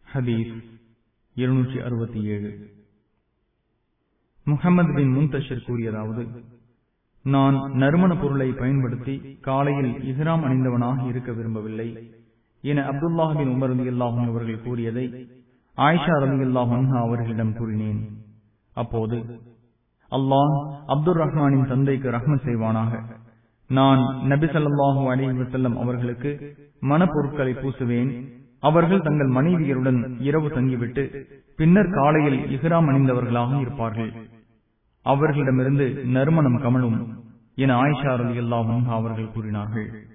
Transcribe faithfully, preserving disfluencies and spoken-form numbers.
ஹதீஸ் இருநூற்றி அறுபத்தி ஏழு. முஹம்மது பின் முன்தஷிர் கூறியதாவது, நான் நறுமண பொருளை பயன்படுத்தி காலையில் இஹ்ராம் அணிந்தவனாக இருக்க விரும்பவில்லை என அப்துல்லாஹ் பின் உமர் ரலியல்லாஹு அன்ஹு அவர்கள் கூறியதை ஆயிஷா ரலியல்லாஹு அன்ஹா அவர்களிடம் கூறினேன். அப்போது, அல்லாஹ் அப்துர் ரஹ்மானின் தந்தைக்கு ரஹ்மத் செய்வானாக, நான் நபி ஸல்லல்லாஹு அலைஹி வஸல்லம் அவர்களுக்கு மணப்பொருட்களை பூசுவேன். அவர்கள் தங்கள் மனைவியருடன் இரவு தங்கிவிட்டு பின்னர் காலையில் இஹ்ராம் அணிந்தவர்களாக இருப்பார்கள். அவர்களிடமிருந்து நறுமணம் கமழும் என ஆயிஷா ரலியல்லாஹு அன்ஹா அவர்கள் கூறினார்கள்.